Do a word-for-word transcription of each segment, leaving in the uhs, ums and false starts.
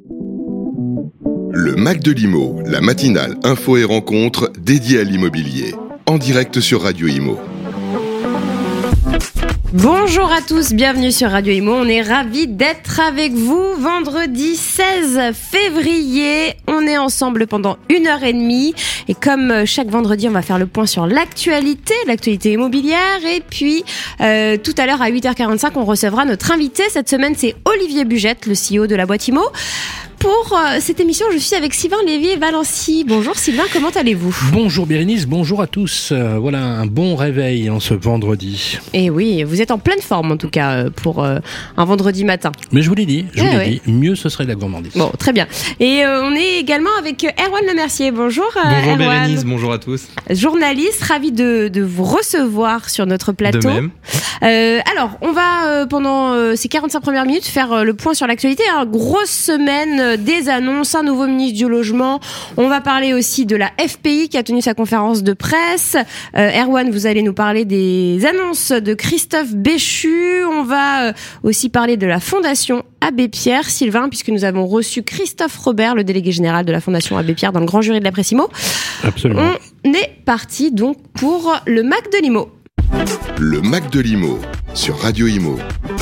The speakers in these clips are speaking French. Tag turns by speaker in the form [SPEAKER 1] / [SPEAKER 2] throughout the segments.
[SPEAKER 1] Le Mac de l'Imo, la matinale info et rencontre dédiée à l'immobilier. En direct sur Radio Imo.
[SPEAKER 2] Bonjour à tous, bienvenue sur Radio Imo. On est ravis d'être avec vous. Vendredi seize février, on est ensemble pendant une heure et demie. Et comme chaque vendredi, on va faire le point sur l'actualité, l'actualité immobilière. Et puis, euh, tout à l'heure à huit heures quarante-cinq, on recevra notre invité. Cette semaine, c'est Olivier Bugette, le C E O de la boîte Imo. Pour euh, cette émission, je suis avec Sylvain Lévy-Valency. Bonjour Sylvain, comment allez-vous ?
[SPEAKER 3] Bonjour Bérénice, bonjour à tous. Euh, voilà un bon réveil en ce vendredi.
[SPEAKER 2] Et oui, vous êtes en pleine forme en tout cas pour euh, un vendredi matin.
[SPEAKER 3] Mais je vous l'ai dit, je vous
[SPEAKER 2] eh
[SPEAKER 3] l'ai
[SPEAKER 2] oui.
[SPEAKER 3] dit, mieux ce serait de la gourmandise.
[SPEAKER 2] Bon, très bien. Et euh, on est également avec Erwan Lemercier. Bonjour euh,
[SPEAKER 4] Bonjour
[SPEAKER 2] Erwan.
[SPEAKER 4] Bérénice, bonjour à tous.
[SPEAKER 2] Journaliste, ravi de, de vous recevoir sur notre plateau.
[SPEAKER 4] De même.
[SPEAKER 2] Euh, alors, on va euh, pendant euh, ces quarante-cinq premières minutes faire euh, le point sur l'actualité. Hein. Grosse semaine, euh, des annonces, un nouveau ministre du logement. On va parler aussi de la F P I qui a tenu sa conférence de presse. Euh, Erwan, vous allez nous parler des annonces de Christophe Béchu. On va euh, aussi parler de la Fondation Abbé Pierre. Sylvain, puisque nous avons reçu Christophe Robert, le délégué général de la Fondation Abbé Pierre dans le grand jury de la presse Imo.
[SPEAKER 3] Absolument.
[SPEAKER 2] On est parti donc pour le Mac de l'Imo.
[SPEAKER 1] Le Mac de l'Imo sur Radio Imo.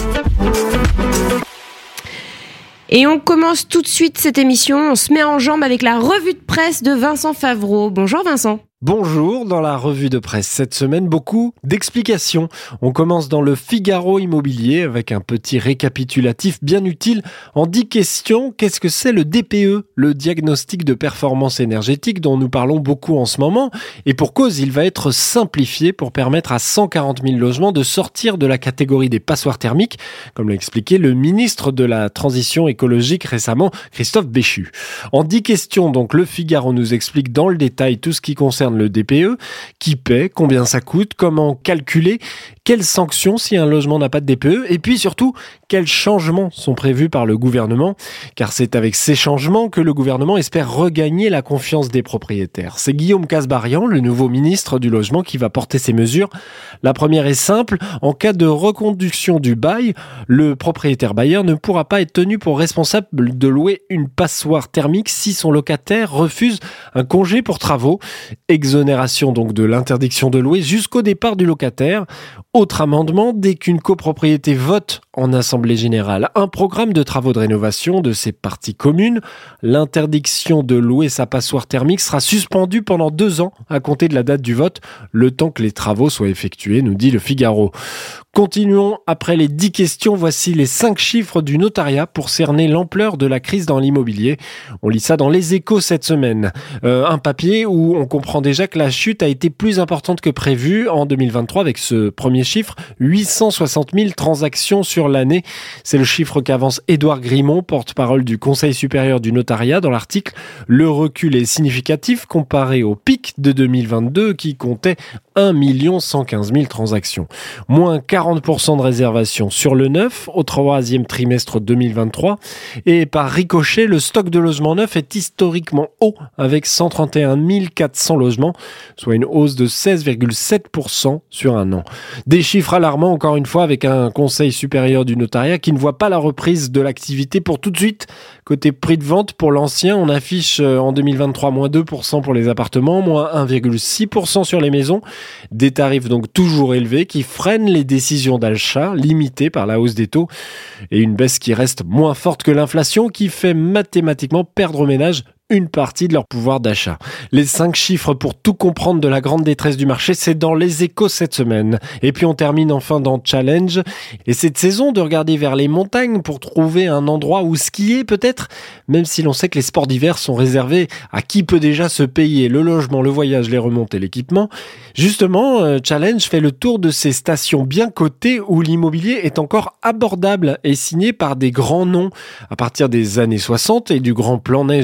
[SPEAKER 2] Et on commence tout de suite cette émission. On se met en jambe avec la revue de presse de Vincent Favreau. Bonjour Vincent.
[SPEAKER 5] Bonjour, dans la revue de presse cette semaine, beaucoup d'explications. On commence dans le Figaro Immobilier avec un petit récapitulatif bien utile. En dix questions, qu'est-ce que c'est le D P E, le diagnostic de performance énergétique dont nous parlons beaucoup en ce moment? Et pour cause, il va être simplifié pour permettre à cent quarante mille logements de sortir de la catégorie des passoires thermiques, comme l'a expliqué le ministre de la Transition écologique récemment, Christophe Béchu. En dix questions, donc, le Figaro nous explique dans le détail tout ce qui concerne le D P E, qui paie, combien ça coûte, comment calculer, quelles sanctions si un logement n'a pas de D P E, et puis surtout, quels changements sont prévus par le gouvernement, car c'est avec ces changements que le gouvernement espère regagner la confiance des propriétaires. C'est Guillaume Kasbarian, le nouveau ministre du Logement, qui va porter ces mesures. La première est simple, en cas de reconduction du bail, le propriétaire bailleur ne pourra pas être tenu pour responsable de louer une passoire thermique si son locataire refuse un congé pour travaux. Exonération donc de l'interdiction de louer jusqu'au départ du locataire. Autre amendement, dès qu'une copropriété vote en assemblée générale un programme de travaux de rénovation de ses parties communes, l'interdiction de louer sa passoire thermique sera suspendue pendant deux ans à compter de la date du vote, le temps que les travaux soient effectués, nous dit le Figaro. Continuons, après les dix questions, voici les cinq chiffres du notariat pour cerner l'ampleur de la crise dans l'immobilier. On lit ça dans Les Échos cette semaine. Euh, un papier où on comprend déjà que la chute a été plus importante que prévu en deux mille vingt-trois avec ce premier chiffre, huit cent soixante mille transactions sur l'année. C'est le chiffre qu'avance Édouard Grimont, porte-parole du Conseil supérieur du notariat dans l'article. Le recul est significatif comparé au pic de deux mille vingt-deux qui comptait un million cent quinze mille transactions. Moins quarante pour cent de réservations sur le neuf au troisième trimestre deux mille vingt-trois. Et par ricochet, le stock de logements neufs est historiquement haut avec cent trente et un mille quatre cents logements, soit une hausse de seize virgule sept pour cent sur un an. Des chiffres alarmants encore une fois avec un Conseil supérieur du notariat qui ne voit pas la reprise de l'activité pour tout de suite. Côté prix de vente, pour l'ancien, on affiche en deux mille vingt-trois moins deux pour cent pour les appartements, moins un virgule six pour cent sur les maisons. Des tarifs donc toujours élevés qui freinent les décisions d'achat, limitées par la hausse des taux. Et une baisse qui reste moins forte que l'inflation qui fait mathématiquement perdre aux ménages une partie de leur pouvoir d'achat. Les cinq chiffres pour tout comprendre de la grande détresse du marché, c'est dans Les Échos cette semaine. Et puis on termine enfin dans Challenge. Et cette saison de regarder vers les montagnes pour trouver un endroit où skier peut-être, même si l'on sait que les sports d'hiver sont réservés à qui peut déjà se payer le logement, le voyage, les remontées, l'équipement. Justement, Challenge fait le tour de ces stations bien cotées où l'immobilier est encore abordable et signé par des grands noms. À partir des années soixante et du grand plan neige de l'État,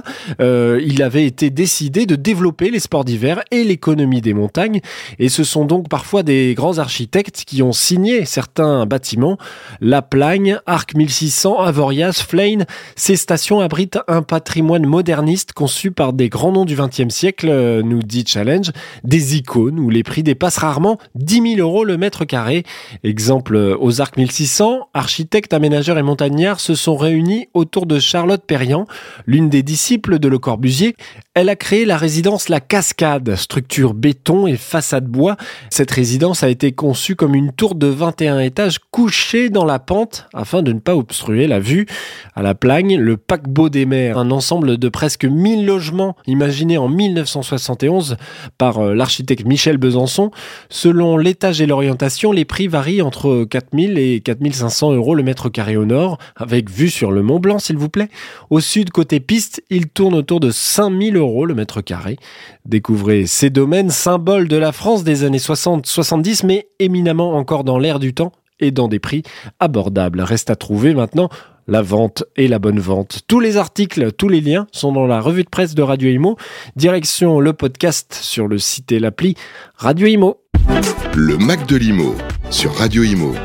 [SPEAKER 5] ça, euh, il avait été décidé de développer les sports d'hiver et l'économie des montagnes. Et ce sont donc parfois des grands architectes qui ont signé certains bâtiments. La Plagne, Arc mille six cents, Avoriaz, Flein. Ces stations abritent un patrimoine moderniste conçu par des grands noms du vingtième siècle, nous dit Challenge. Des icônes où les prix dépassent rarement dix mille euros le mètre carré. Exemple aux Arc mille six cents, architectes, aménageurs et montagnards se sont réunis autour de Charlotte Perriand, l'une des disciples de Le Corbusier. Elle a créé la résidence La Cascade, structure béton et façade bois. Cette résidence a été conçue comme une tour de vingt et un étages couchée dans la pente afin de ne pas obstruer la vue. À la Plagne, le paquebot des mers, un ensemble de presque mille logements imaginés en mille neuf cent soixante et onze par l'architecte Michel Besançon. Selon l'étage et l'orientation, les prix varient entre quatre mille et quatre mille cinq cents euros le mètre carré au nord, avec vue sur le Mont Blanc, s'il vous plaît. Au sud, côté piste, il tourne autour de cinq mille euros le mètre carré. Découvrez ces domaines, symboles de la France des années soixante soixante-dix, mais éminemment encore dans l'air du temps et dans des prix abordables. Reste à trouver maintenant la vente et la bonne vente. Tous les articles, tous les liens sont dans la revue de presse de Radio Imo. Direction le podcast sur le site et l'appli Radio Imo.
[SPEAKER 1] Le Mac de l'Imo sur Radio Imo.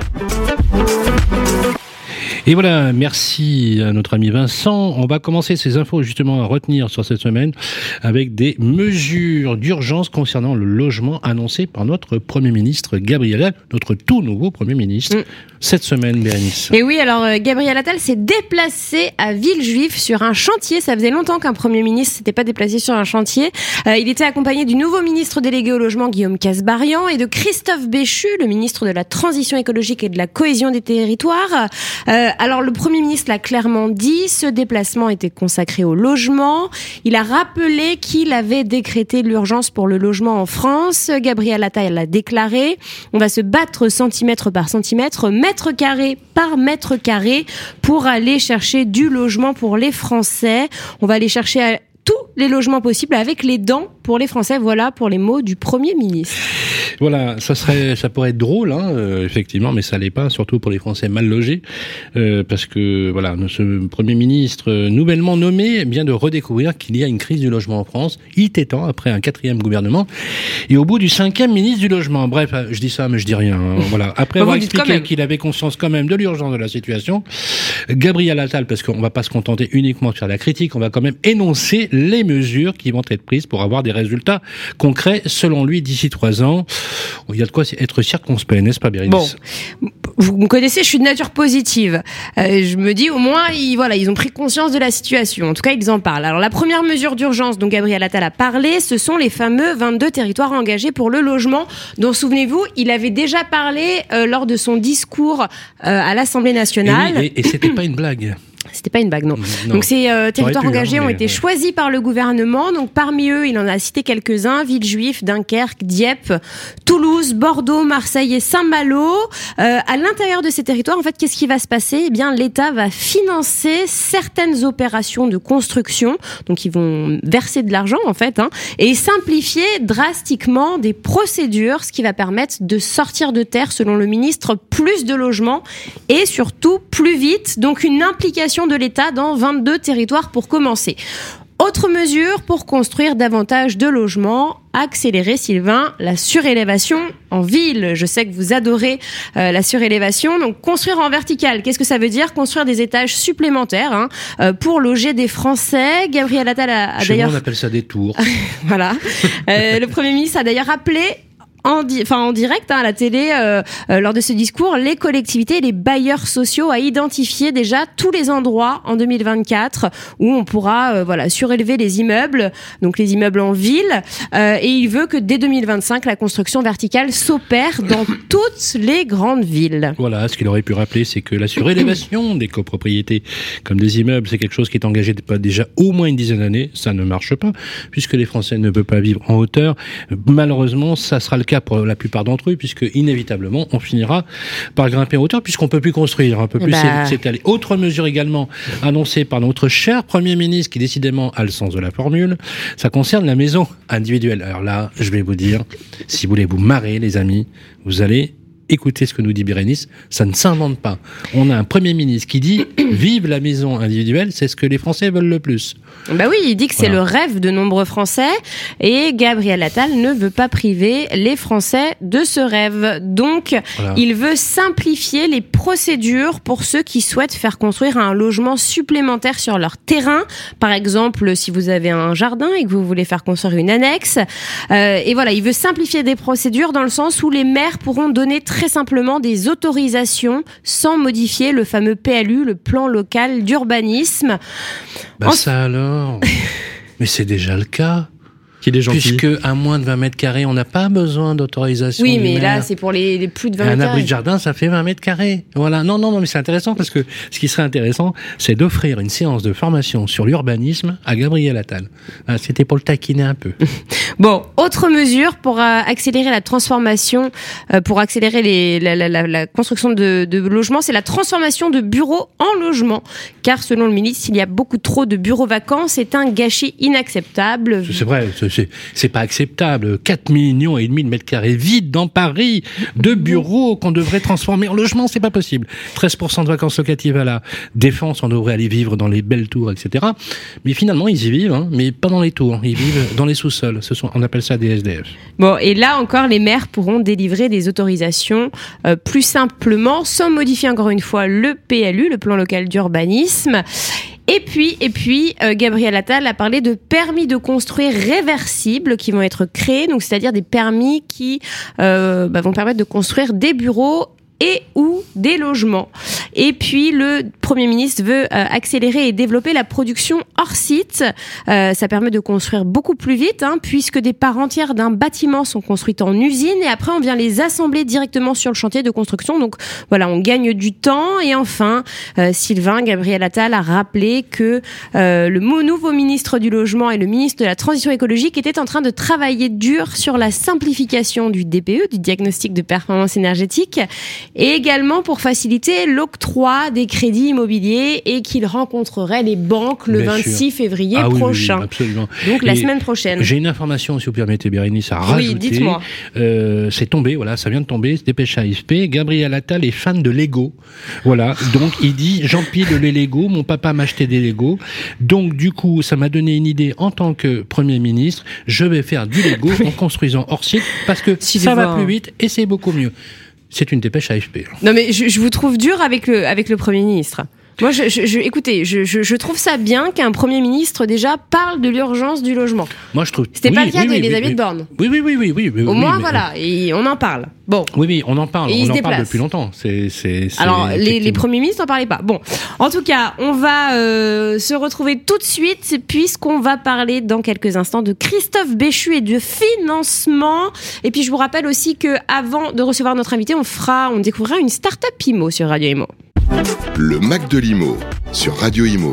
[SPEAKER 3] Et voilà, merci à notre ami Vincent. On va commencer ces infos justement à retenir sur cette semaine avec des mesures d'urgence concernant le logement annoncées par notre Premier ministre Gabriel Attal, notre tout nouveau Premier ministre, mmh. cette semaine, Bérénice.
[SPEAKER 2] Et oui, alors Gabriel Attal s'est déplacé à Villejuif sur un chantier. Ça faisait longtemps qu'un Premier ministre s'était pas déplacé sur un chantier. Euh, il était accompagné du nouveau ministre délégué au logement, Guillaume Kasbarian, et de Christophe Béchu, le ministre de la Transition écologique et de la Cohésion des territoires. Euh, Alors le Premier ministre l'a clairement dit, ce déplacement était consacré au logement. Il a rappelé qu'il avait décrété l'urgence pour le logement en France. Gabriel Attal l'a déclaré. On va se battre centimètre par centimètre, mètre carré par mètre carré pour aller chercher du logement pour les Français. On va aller chercher à tous les logements possibles avec les dents pour les Français. Voilà pour les mots du Premier ministre.
[SPEAKER 3] Voilà, ça serait, ça pourrait être drôle, hein, euh, effectivement, mais ça l'est pas, surtout pour les Français mal logés, euh, parce que voilà, ce Premier ministre euh, nouvellement nommé vient de redécouvrir qu'il y a une crise du logement en France. Il était temps après un quatrième gouvernement et au bout du cinquième ministre du logement. Bref, je dis ça, mais je dis rien. Hein, voilà, après avoir expliqué qu'il avait conscience quand même de l'urgence de la situation, Gabriel Attal, parce qu'on va pas se contenter uniquement de faire la critique, on va quand même énoncer les mesures qui vont être prises pour avoir des résultats concrets, selon lui, d'ici trois ans. Il y a de quoi être circonspect, n'est-ce pas, Bérénice ?
[SPEAKER 2] Bon, vous me connaissez, je suis de nature positive. Euh, je me dis, au moins, ils, voilà, ils ont pris conscience de la situation. En tout cas, ils en parlent. Alors, la première mesure d'urgence dont Gabriel Attal a parlé, ce sont les fameux vingt-deux territoires engagés pour le logement, dont, souvenez-vous, il avait déjà parlé euh, lors de son discours euh, à l'Assemblée nationale.
[SPEAKER 3] Et, oui, et, et c'était pas une blague.
[SPEAKER 2] C'était pas une bague, non. non. Donc ces euh, territoires pu, engagés hein, ont été ouais. choisis par le gouvernement. Donc parmi eux, il en a cité quelques-uns: Villejuif, Dunkerque, Dieppe, Toulouse, Bordeaux, Marseille et Saint-Malo. Euh, à l'intérieur de ces territoires, en fait, qu'est-ce qui va se passer ? Eh bien, l'État va financer certaines opérations de construction. Donc ils vont verser de l'argent, en fait, hein, et simplifier drastiquement des procédures, ce qui va permettre de sortir de terre, selon le ministre, plus de logements et surtout plus vite. Donc une implication de l'État dans vingt-deux territoires pour commencer. Autre mesure pour construire davantage de logements, accélérer, Sylvain, la surélévation en ville. Je sais que vous adorez euh, la surélévation. Donc, construire en vertical, qu'est-ce que ça veut dire ? Construire des étages supplémentaires hein, euh, pour loger des Français. Gabriel Attal a, a
[SPEAKER 3] Chez
[SPEAKER 2] d'ailleurs...
[SPEAKER 3] Moi, on appelle ça des tours.
[SPEAKER 2] Voilà. Euh, le Premier ministre a d'ailleurs appelé En, di- enfin, en direct hein, à la télé euh, euh, lors de ce discours, les collectivités et les bailleurs sociaux à identifier déjà tous les endroits en deux mille vingt-quatre où on pourra euh, voilà, surélever les immeubles, donc les immeubles en ville, euh, et il veut que dès deux mille vingt-cinq la construction verticale s'opère dans toutes les grandes villes.
[SPEAKER 3] Voilà, ce qu'il aurait pu rappeler, c'est que la surélévation des copropriétés comme des immeubles, c'est quelque chose qui est engagé depuis déjà au moins une dizaine d'années. Ça ne marche pas puisque les Français ne peuvent pas vivre en hauteur. Malheureusement, ça sera le cas pour la plupart d'entre eux, puisque inévitablement on finira par grimper en hauteur, puisqu'on peut plus construire, on peut plus bah... s'étaler. Autre mesure également annoncée par notre cher Premier ministre, qui décidément a le sens de la formule, ça concerne la maison individuelle. Alors là, je vais vous dire, si vous voulez vous marrer, les amis, vous allez écoutez ce que nous dit Bérénice, ça ne s'invente pas. On a un Premier ministre qui dit « Vive la maison individuelle, c'est ce que les Français veulent le plus ».
[SPEAKER 2] Bah oui, il dit que c'est voilà. le rêve de nombreux Français et Gabriel Attal ne veut pas priver les Français de ce rêve. Donc, voilà. il veut simplifier les procédures pour ceux qui souhaitent faire construire un logement supplémentaire sur leur terrain. Par exemple, si vous avez un jardin et que vous voulez faire construire une annexe. Euh, et voilà, il veut simplifier des procédures dans le sens où les maires pourront donner très simplement des autorisations sans modifier le fameux P L U, le plan local d'urbanisme.
[SPEAKER 3] Bah en... ça alors mais c'est déjà le cas.
[SPEAKER 5] Qui est gentil.
[SPEAKER 3] Puisque à moins de vingt mètres carrés, on n'a pas besoin d'autorisation.
[SPEAKER 2] Oui, mais
[SPEAKER 3] maire.
[SPEAKER 2] là, c'est pour les, les plus de vingt mètres
[SPEAKER 3] carrés. Un abri
[SPEAKER 2] carrés.
[SPEAKER 3] de jardin, ça fait vingt mètres carrés. Voilà. Non, non, non, mais c'est intéressant parce que ce qui serait intéressant, c'est d'offrir une séance de formation sur l'urbanisme à Gabriel Attal. C'était pour le taquiner un peu.
[SPEAKER 2] Bon, autre mesure pour euh, accélérer la transformation, euh, pour accélérer les, la, la, la, la construction de, de logements, c'est la transformation de bureaux en logements. Car selon le ministre, s'il y a beaucoup trop de bureaux vacants, c'est un gâchis inacceptable.
[SPEAKER 3] C'est vrai, c'est, c'est, c'est pas acceptable. quatre millions et demi de mètres carrés vides dans Paris, de bureaux qu'on devrait transformer en logements, c'est pas possible. treize pour cent de vacances locatives à la Défense, on devrait aller vivre dans les belles tours, et cetera. Mais finalement, ils y vivent, hein, mais pas dans les tours. Ils vivent dans les sous-sols. Ce sont, on appelle ça des S D F.
[SPEAKER 2] Bon, et là encore, les maires pourront délivrer des autorisations euh, plus simplement, sans modifier encore une fois le P L U, le plan local d'urbanisme. Et puis, et puis, euh, Gabriel Attal a parlé de permis de construire réversibles qui vont être créés, donc c'est-à-dire des permis qui euh, bah, vont permettre de construire des bureaux et ou des logements. Et puis le Premier ministre veut euh, accélérer et développer la production hors site. Euh, ça permet de construire beaucoup plus vite, hein, puisque des parts entières d'un bâtiment sont construites en usine et après on vient les assembler directement sur le chantier de construction. Donc voilà, on gagne du temps. Et enfin, euh, Sylvain Gabriel Attal a rappelé que euh, le nouveau ministre du Logement et le ministre de la Transition écologique étaient en train de travailler dur sur la simplification du D P E, du diagnostic de performance énergétique, et également pour faciliter l'octroi des crédits immobiliers et qu'il rencontrerait les banques le Bien vingt-six sûr. Février ah, prochain.
[SPEAKER 3] Oui, oui, absolument.
[SPEAKER 2] Donc la
[SPEAKER 3] et
[SPEAKER 2] semaine prochaine.
[SPEAKER 3] J'ai une information, si vous permettez, Bérénice, à rajouter.
[SPEAKER 2] Oui, dites-moi.
[SPEAKER 3] Euh, c'est tombé, voilà, ça vient de tomber, c'est dépêche A F P. Gabriel Attal est fan de Lego. Voilà, donc il dit, j'empile les Lego, mon papa m'a acheté des Lego. Donc du coup, ça m'a donné une idée en tant que Premier ministre, je vais faire du Lego en construisant hors site parce que si ça va plus vite et c'est beaucoup mieux. C'est une dépêche A F P.
[SPEAKER 2] Non mais je, je vous trouve dur avec le, avec le Premier ministre. Moi, je, je, je, écoutez, je, je, je trouve ça bien qu'un Premier ministre déjà parle de l'urgence du logement.
[SPEAKER 3] Moi, je trouve.
[SPEAKER 2] C'était
[SPEAKER 3] oui,
[SPEAKER 2] pas le cas
[SPEAKER 3] oui,
[SPEAKER 2] d'Elisabeth
[SPEAKER 3] oui, oui,
[SPEAKER 2] Borne.
[SPEAKER 3] Oui, oui, oui, oui, oui. oui
[SPEAKER 2] Au
[SPEAKER 3] oui,
[SPEAKER 2] moins,
[SPEAKER 3] mais,
[SPEAKER 2] voilà, et on en parle. Bon.
[SPEAKER 3] Oui, oui, on en parle.
[SPEAKER 2] Et
[SPEAKER 3] on en
[SPEAKER 2] déplace.
[SPEAKER 3] parle depuis longtemps. C'est, c'est, c'est
[SPEAKER 2] Alors, les, les premiers ministres n'en parlaient pas. Bon, en tout cas, on va euh, se retrouver tout de suite puisqu'on va parler dans quelques instants de Christophe Béchu et de financement. Et puis, je vous rappelle aussi que avant de recevoir notre invité, on fera, on découvrira une start-up Imo sur Radio Imo.
[SPEAKER 1] Le Mac de l'Imo sur Radio Imo.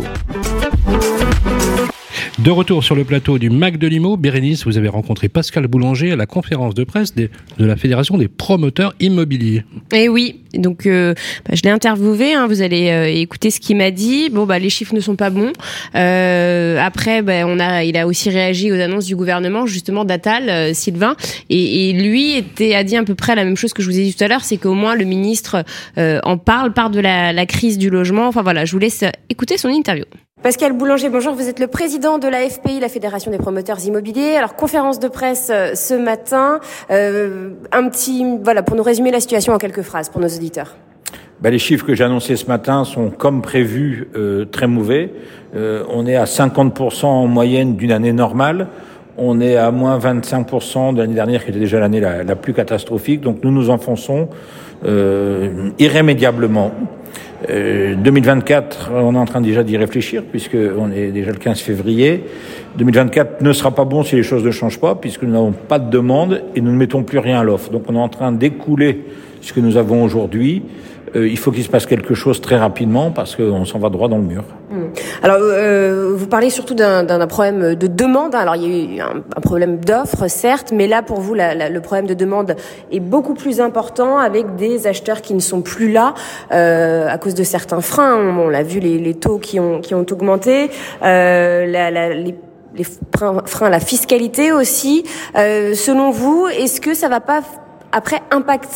[SPEAKER 3] De retour sur le plateau du Mac de l'Imo, Bérénice, vous avez rencontré Pascal Boulanger à la conférence de presse des, de la Fédération des promoteurs immobiliers.
[SPEAKER 2] Eh oui, donc euh, bah, je l'ai interviewé, hein, vous allez euh, écouter ce qu'il m'a dit. Bon, bah les chiffres ne sont pas bons. Euh, après, bah, on a, il a aussi réagi aux annonces du gouvernement, justement d'Attal, euh, Sylvain, et, et lui était, a dit à peu près la même chose que je vous ai dit tout à l'heure, c'est qu'au moins le ministre euh, en parle, parle de la, la crise du logement. Enfin voilà, je vous laisse écouter son interview. Pascal Boulanger, bonjour, vous êtes le président de la F P I, la Fédération des promoteurs immobiliers. Alors, conférence de presse euh, ce matin, euh, un petit, voilà, pour nous résumer la situation en quelques phrases pour nos auditeurs.
[SPEAKER 4] Ben, les chiffres que j'ai annoncés ce matin sont, comme prévu, euh, très mauvais. Euh, on est à cinquante pour cent en moyenne d'une année normale. On est à moins vingt-cinq pour cent de l'année dernière, qui était déjà l'année la, la plus catastrophique. Donc, nous nous enfonçons euh, irrémédiablement. Euh, deux mille vingt-quatre, on est en train déjà d'y réfléchir puisque on est déjà le quinze février. deux mille vingt-quatre ne sera pas bon si les choses ne changent pas puisque nous n'avons pas de demande et nous ne mettons plus rien à l'offre. Donc on est en train d'écouler ce que nous avons aujourd'hui. Euh, il faut qu'il se passe quelque chose très rapidement parce qu'on s'en va droit dans le mur.
[SPEAKER 2] Alors, euh, vous parlez surtout d'un, d'un problème de demande. Alors, il y a eu un, un problème d'offre, certes, mais là, pour vous, la, la, le problème de demande est beaucoup plus important avec des acheteurs qui ne sont plus là euh, à cause de certains freins. On, on l'a vu, les, les taux qui ont, qui ont augmenté, euh, la, la, les les freins, freins à la fiscalité aussi. Euh, selon vous, est-ce que ça va pas après impacter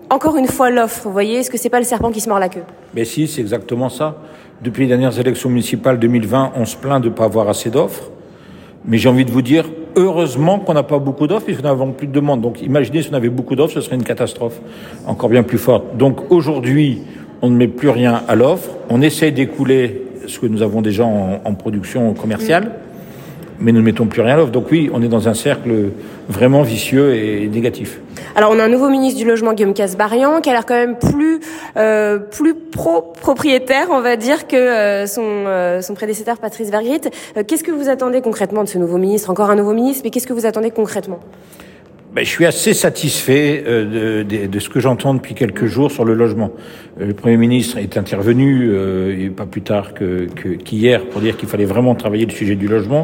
[SPEAKER 2] encore une fois l'offre, vous voyez, est-ce que c'est pas le serpent qui se mord la queue?
[SPEAKER 4] Mais si, c'est exactement ça. Depuis les dernières élections municipales deux mille vingt, on se plaint de ne pas avoir assez d'offres. Mais j'ai envie de vous dire, heureusement qu'on n'a pas beaucoup d'offres puisqu'on n'a plus de demandes. Donc imaginez si on avait beaucoup d'offres, ce serait une catastrophe encore bien plus forte. Donc aujourd'hui, on ne met plus rien à l'offre. On essaye d'écouler ce que nous avons déjà en, en production commerciale. Mmh. Mais nous ne mettons plus rien à l'offre. Donc oui, on est dans un cercle vraiment vicieux et négatif.
[SPEAKER 2] Alors on a un nouveau ministre du Logement, Guillaume Kasbarian, qui a l'air quand même plus euh, plus pro-propriétaire, on va dire, que euh, son euh, son prédécesseur Patrice Vergrit. Euh, qu'est-ce que vous attendez concrètement de ce nouveau ministre? Encore un nouveau ministre, mais qu'est-ce que vous attendez concrètement?
[SPEAKER 4] Ben, je suis assez satisfait euh, de, de, de ce que j'entends depuis quelques jours sur le logement. Euh, le Premier ministre est intervenu, euh, pas plus tard que, que, qu'hier, pour dire qu'il fallait vraiment travailler le sujet du logement.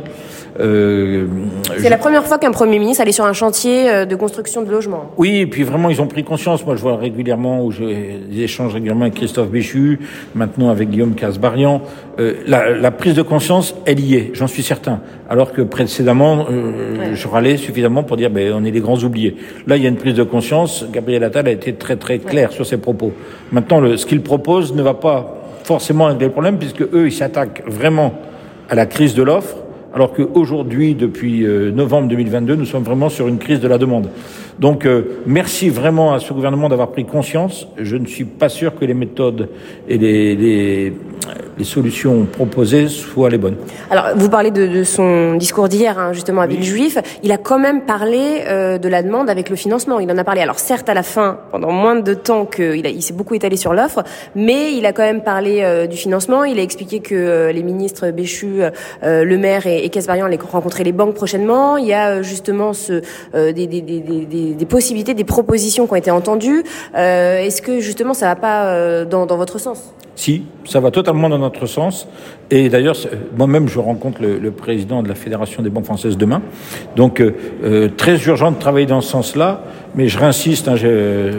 [SPEAKER 4] Euh,
[SPEAKER 2] C'est
[SPEAKER 4] je...
[SPEAKER 2] la première fois qu'un Premier ministre allait sur un chantier de construction de logement.
[SPEAKER 4] Oui, et puis vraiment, ils ont pris conscience. Moi, je vois régulièrement, où j'ai des échanges régulièrement avec Christophe Béchu, maintenant avec Guillaume Kasbarian. Euh, la, la prise de conscience, elle y est, j'en suis certain. Alors que précédemment, euh, ouais. je râlais suffisamment pour dire, ben, on est les grands oubliés. Là, il y a une prise de conscience. Gabriel Attal a été très très clair ouais. sur ses propos. Maintenant, le, ce qu'il propose ne va pas forcément régler le problème, puisque eux, ils s'attaquent vraiment à la crise de l'offre, alors qu'aujourd'hui, depuis euh, novembre deux mille vingt-deux, nous sommes vraiment sur une crise de la demande. Donc, euh, merci vraiment à ce gouvernement d'avoir pris conscience. Je ne suis pas sûr que les méthodes et les, les, les solutions proposées soient les bonnes.
[SPEAKER 2] Alors, vous parlez de, de son discours d'hier, hein, justement, avec oui. Juif. Il a quand même parlé euh, de la demande avec le financement. Il en a parlé. Alors, certes, à la fin, pendant moins de temps qu'il a, il s'est beaucoup étalé sur l'offre, mais il a quand même parlé euh, du financement. Il a expliqué que euh, les ministres Béchu, euh, Le Maire et, et Kasbarian allaient rencontrer les banques prochainement. Il y a euh, justement ce, euh, des, des, des, des, des possibilités, des propositions qui ont été entendues. Euh, est-ce que justement ça va pas euh, dans, dans votre sens?
[SPEAKER 4] Si, ça va totalement dans notre sens. Et d'ailleurs, moi-même, je rencontre le, le président de la Fédération des banques françaises demain. Donc, euh, très urgent de travailler dans ce sens-là. Mais je réinsiste, hein, je,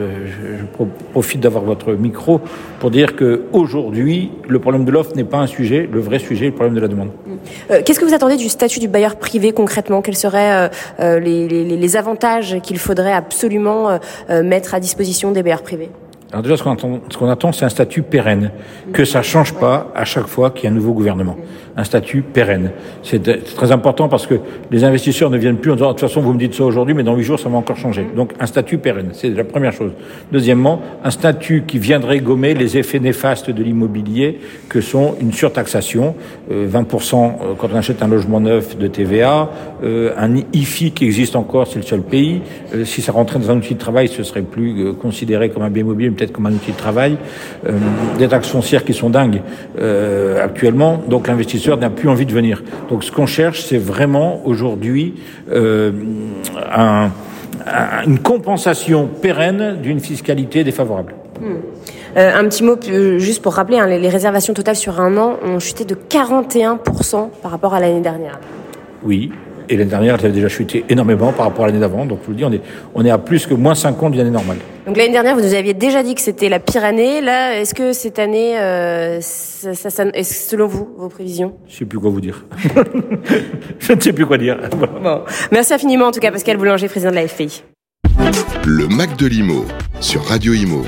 [SPEAKER 4] je, je profite d'avoir votre micro pour dire que aujourd'hui, le problème de l'offre n'est pas un sujet. Le vrai sujet est le problème de la demande.
[SPEAKER 2] Euh, qu'est-ce que vous attendez du statut du bailleur privé concrètement? Quels seraient euh, les, les, les avantages qu'il faudrait absolument euh, mettre à disposition des bailleurs privés?
[SPEAKER 4] Alors déjà, ce qu'on attend, ce qu'on attend, c'est un statut pérenne, que ça change pas à chaque fois qu'il y a un nouveau gouvernement. Un statut pérenne. C'est, c'est très important parce que les investisseurs ne viennent plus en disant, de toute façon, vous me dites ça aujourd'hui, mais dans huit jours, ça va encore changer. Donc, un statut pérenne. C'est la première chose. Deuxièmement, un statut qui viendrait gommer les effets néfastes de l'immobilier, que sont une surtaxation, euh, vingt pour cent quand on achète un logement neuf de T V A, euh, un I F I qui existe encore, c'est le seul pays. Euh, si ça rentrait dans un outil de travail, ce serait plus euh, considéré comme un bien immobilier, peut-être comme un outil de travail, euh, des taxes foncières qui sont dingues euh, actuellement, donc l'investisseur n'a plus envie de venir. Donc ce qu'on cherche, c'est vraiment aujourd'hui euh, un, un, une compensation pérenne d'une fiscalité défavorable.
[SPEAKER 2] Mmh. Euh, un petit mot euh, juste pour rappeler, hein, les, les réservations totales sur un an ont chuté de quarante et un pour cent par rapport à l'année dernière.
[SPEAKER 4] Oui. Et l'année dernière, elle avait déjà chuté énormément par rapport à l'année d'avant. Donc, je vous le dis, on est, on est à plus que moins cinquante d'une année normale.
[SPEAKER 2] Donc, l'année dernière, vous nous aviez déjà dit que c'était la pire année. Là, est-ce que cette année, euh, ça, ça, ça, est-ce, selon vous, vos prévisions?
[SPEAKER 4] Je ne sais plus quoi vous dire. Je ne sais plus quoi dire.
[SPEAKER 2] Bon. Merci infiniment, en tout cas, Pascal Boulanger, président de la F P I.
[SPEAKER 1] Le Mac de l'Imo, sur Radio Imo.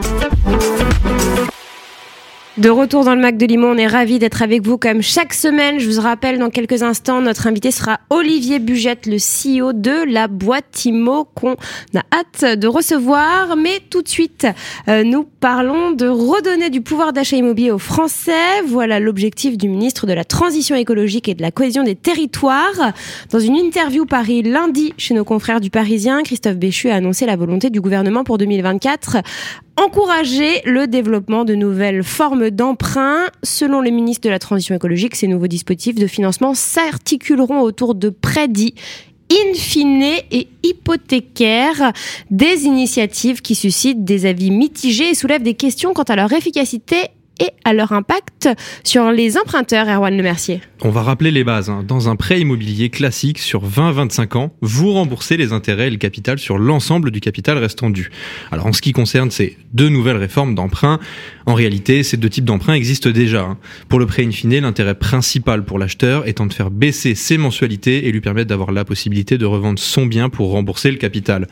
[SPEAKER 2] De retour dans le Mac de l'Imo, on est ravis d'être avec vous comme chaque semaine. Je vous rappelle, dans quelques instants, notre invité sera Olivier Bugette, le C E O de la boîte Imo, qu'on a hâte de recevoir. Mais tout de suite, euh, nous parlons de redonner du pouvoir d'achat immobilier aux Français. Voilà l'objectif du ministre de la Transition écologique et de la cohésion des territoires. Dans une interview parue lundi chez nos confrères du Parisien, Christophe Béchu a annoncé la volonté du gouvernement pour deux mille vingt-quatre encourager le développement de nouvelles formes d'emprunt. Selon le ministre de la Transition écologique, ces nouveaux dispositifs de financement s'articuleront autour de prêts dits in fine et hypothécaires, des initiatives qui suscitent des avis mitigés et soulèvent des questions quant à leur efficacité et à leur impact sur les emprunteurs. Erwan Lemercier.
[SPEAKER 6] On va rappeler les bases. Hein. Dans un prêt immobilier classique sur vingt à vingt-cinq ans, vous remboursez les intérêts et le capital sur l'ensemble du capital restant dû. Alors en ce qui concerne ces deux nouvelles réformes d'emprunt, en réalité, ces deux types d'emprunts existent déjà. Hein. Pour le prêt in fine, l'intérêt principal pour l'acheteur étant de faire baisser ses mensualités et lui permettre d'avoir la possibilité de revendre son bien pour rembourser le capital.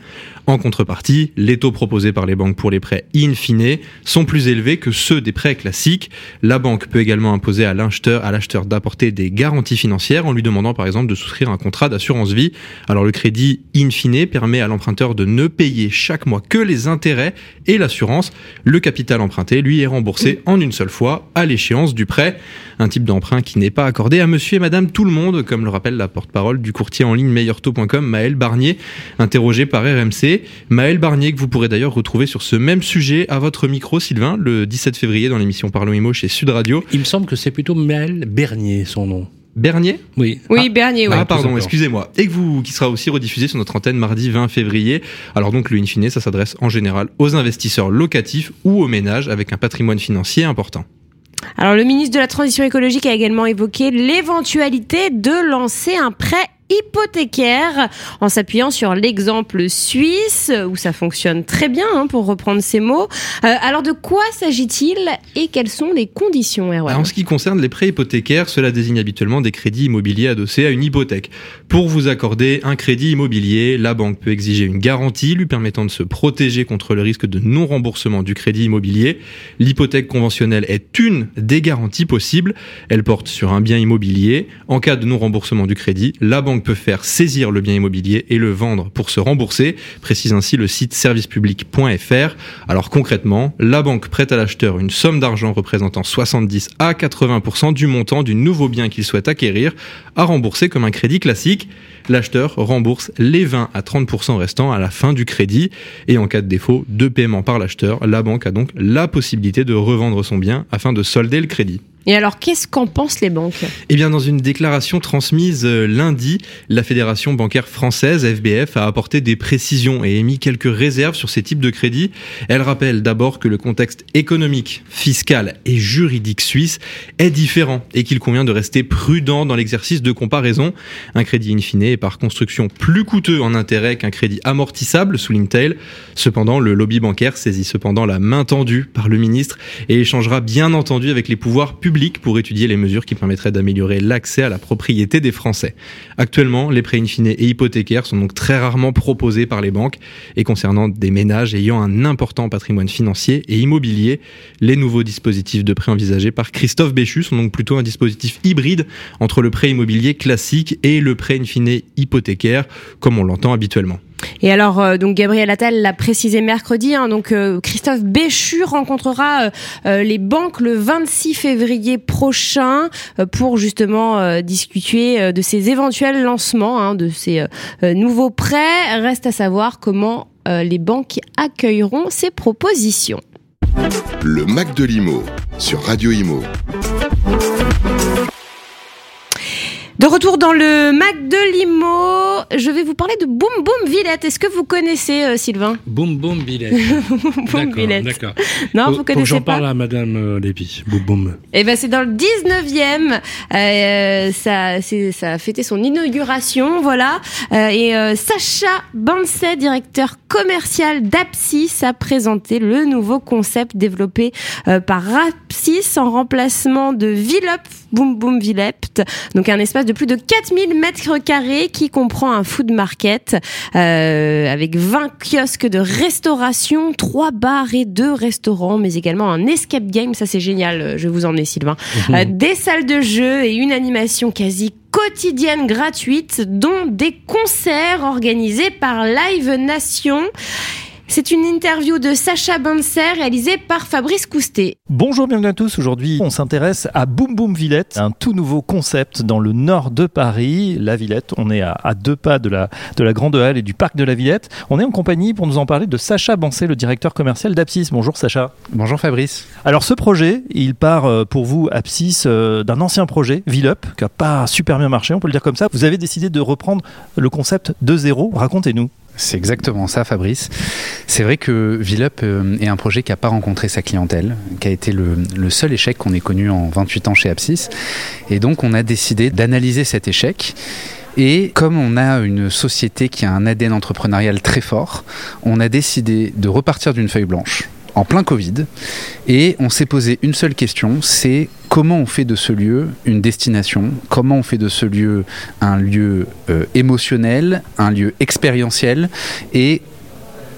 [SPEAKER 6] En contrepartie, les taux proposés par les banques pour les prêts in fine sont plus élevés que ceux des prêts classiques. La banque peut également imposer à l'acheteur, à l'acheteur d'apporter des garanties financières en lui demandant par exemple de souscrire un contrat d'assurance vie. Alors le crédit in fine permet à l'emprunteur de ne payer chaque mois que les intérêts et l'assurance. Le capital emprunté, lui, est remboursé en une seule fois à l'échéance du prêt. Un type d'emprunt qui n'est pas accordé à monsieur et madame tout le monde, comme le rappelle la porte-parole du courtier en ligne meilleur taux point com, Maël Barnier, interrogé par R M C. Maël Barnier, que vous pourrez d'ailleurs retrouver sur ce même sujet à votre micro, Sylvain, le dix-sept février dans l'émission Parlons Imo chez Sud Radio.
[SPEAKER 3] Il me semble que c'est plutôt Maël Bernier, son nom.
[SPEAKER 6] Bernier ?
[SPEAKER 3] Oui.
[SPEAKER 2] Oui,
[SPEAKER 6] ah,
[SPEAKER 2] Bernier, oui.
[SPEAKER 6] Ah, pardon, excusez-moi. Et que vous, qui sera aussi rediffusé sur notre antenne mardi vingt février. Alors donc, le in fine, ça s'adresse en général aux investisseurs locatifs ou aux ménages avec un patrimoine financier important.
[SPEAKER 2] Alors, le ministre de la Transition écologique a également évoqué l'éventualité de lancer un prêt hypothécaire en s'appuyant sur l'exemple suisse où ça fonctionne très bien, hein, pour reprendre ces mots. Euh, alors de quoi s'agit-il et quelles sont les conditions, Erwan ?
[SPEAKER 6] En ce qui concerne les prêts hypothécaires, cela désigne habituellement des crédits immobiliers adossés à une hypothèque. Pour vous accorder un crédit immobilier, la banque peut exiger une garantie lui permettant de se protéger contre le risque de non-remboursement du crédit immobilier. L'hypothèque conventionnelle est une des garanties possibles. Elle porte sur un bien immobilier. En cas de non-remboursement du crédit, la banque peut faire saisir le bien immobilier et le vendre pour se rembourser, précise ainsi le site service public point f r. Alors concrètement, la banque prête à l'acheteur une somme d'argent représentant soixante-dix à quatre-vingts pour cent du montant du nouveau bien qu'il souhaite acquérir, à rembourser comme un crédit classique. L'acheteur rembourse les vingt à trente pour cent restants à la fin du crédit et en cas de défaut de paiement par l'acheteur, la banque a donc la possibilité de revendre son bien afin de solder le crédit.
[SPEAKER 2] Et alors, qu'est-ce qu'en pensent les banques ?
[SPEAKER 6] Eh bien, dans une déclaration transmise lundi, la Fédération bancaire française, F B F, a apporté des précisions et émis quelques réserves sur ces types de crédits. Elle rappelle d'abord que le contexte économique, fiscal et juridique suisse est différent et qu'il convient de rester prudent dans l'exercice de comparaison. Un crédit in fine est par construction plus coûteux en intérêt qu'un crédit amortissable, souligne-t-elle. Cependant, le lobby bancaire saisit cependant la main tendue par le ministre et échangera bien entendu avec les pouvoirs publics pour étudier les mesures qui permettraient d'améliorer l'accès à la propriété des Français. Actuellement, les prêts in fine et hypothécaires sont donc très rarement proposés par les banques et concernant des ménages ayant un important patrimoine financier et immobilier, les nouveaux dispositifs de prêt envisagés par Christophe Béchu sont donc plutôt un dispositif hybride entre le prêt immobilier classique et le prêt in fine hypothécaire, comme on l'entend habituellement.
[SPEAKER 2] Et alors, euh, donc Gabriel Attal l'a précisé mercredi, hein, donc euh, Christophe Béchu rencontrera euh, euh, les banques le vingt-six février prochain euh, pour justement euh, discuter euh, de ces éventuels lancements, hein, de ces euh, nouveaux prêts. Reste à savoir comment euh, les banques accueilleront ces propositions.
[SPEAKER 1] Le Mac de l'Imo sur Radio Imo.
[SPEAKER 2] De retour dans le Mac de l'Imo, je vais vous parler de Boum Boum Villette. Est-ce que vous connaissez, euh, Sylvain ?
[SPEAKER 3] Boum Boum Villette.
[SPEAKER 2] Boum
[SPEAKER 3] D'accord,
[SPEAKER 2] Villette.
[SPEAKER 3] d'accord.
[SPEAKER 2] Non,
[SPEAKER 3] faut,
[SPEAKER 2] vous
[SPEAKER 3] faut
[SPEAKER 2] connaissez
[SPEAKER 3] que j'en
[SPEAKER 2] pas.
[SPEAKER 3] parle à Madame euh, Lévy. Boum Boum.
[SPEAKER 2] Eh ben, c'est dans le dix-neuvième. Euh, ça, c'est, ça a fêté son inauguration, voilà. Euh, et euh, Sacha Banset, directeur commercial d'Apsis, a présenté le nouveau concept développé euh, par Apsis en remplacement de Villep, Boum Boum Villette. Donc un espace de plus de quatre mille mètres carrés qui comprend un food market euh, avec vingt kiosques de restauration, trois bars et deux restaurants, mais également un escape game. Ça, c'est génial. Je vais vous emmener, Sylvain. Mmh. Euh, des salles de jeu et une animation quasi quotidienne gratuite, dont des concerts organisés par Live Nation. C'est une interview de Sacha Banser réalisée par Fabrice Coustet.
[SPEAKER 7] Bonjour, bienvenue à tous. Aujourd'hui, on s'intéresse à Boum Boum Villette, un tout nouveau concept dans le nord de Paris. La Villette, on est à, à deux pas de la, de la Grande Halle et du parc de la Villette. On est en compagnie pour nous en parler de Sacha Banser, le directeur commercial d'Apsis. Bonjour Sacha.
[SPEAKER 8] Bonjour Fabrice. Alors
[SPEAKER 7] ce projet, il part pour vous, Apsis, d'un ancien projet, Villep, qui n'a pas super bien marché, on peut le dire comme ça. Vous avez décidé de reprendre le concept de zéro. Racontez-nous.
[SPEAKER 8] C'est exactement ça, Fabrice. C'est vrai que Villep est un projet qui n'a pas rencontré sa clientèle, qui a été le, le seul échec qu'on ait connu en vingt-huit ans chez Apsis. Et donc, on a décidé d'analyser cet échec. Et comme on a une société qui a un A D N entrepreneurial très fort, on a décidé de repartir d'une feuille blanche en plein Covid. Et on s'est posé une seule question, c'est comment on fait de ce lieu une destination, comment on fait de ce lieu un lieu euh, émotionnel, un lieu expérientiel et